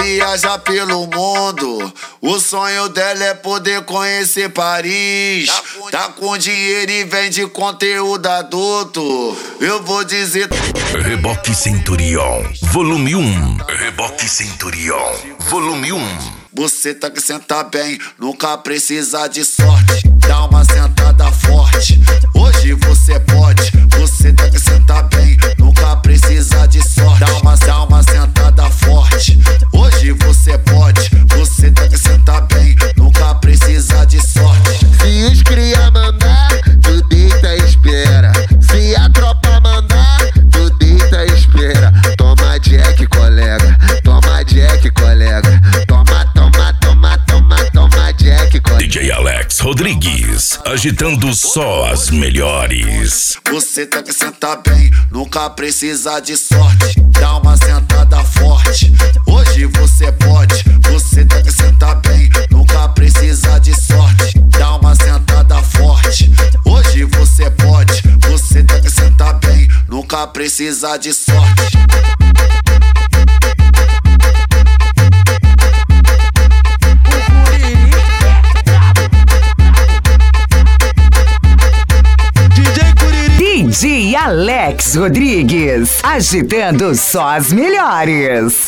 viaja pelo mundo. O sonho dela é poder conhecer Paris. Tá com dinheiro e vende conteúdo adulto. Eu vou dizer... Reboque Centurion, volume 1. Reboque Centurion, volume 1. Você tá que senta bem, nunca precisa de sorte. Dá uma sentada forte, hoje você pode. Você tá que senta bem, nunca precisa de sorte. Dá uma sentada forte, hoje você pode. Você tá que senta bem, nunca precisa de sorte. Se os cria mandar, tu deita e espera. Se a tropa mandar, tu deita e espera. Toma Jack, colega, toma Jack, colega. Toma Jack, colega. DJ Alex Rodrigues, agitando só as melhores. Você tá que senta bem, nunca precisa de sorte. Dá uma sentada forte, hoje você pode. Você tá que senta bem, nunca precisa de sorte. Dá uma sentada forte, hoje você pode. Você tá que senta bem, nunca precisa de sorte. DJ Alex Rodrigues, agitando só as melhores.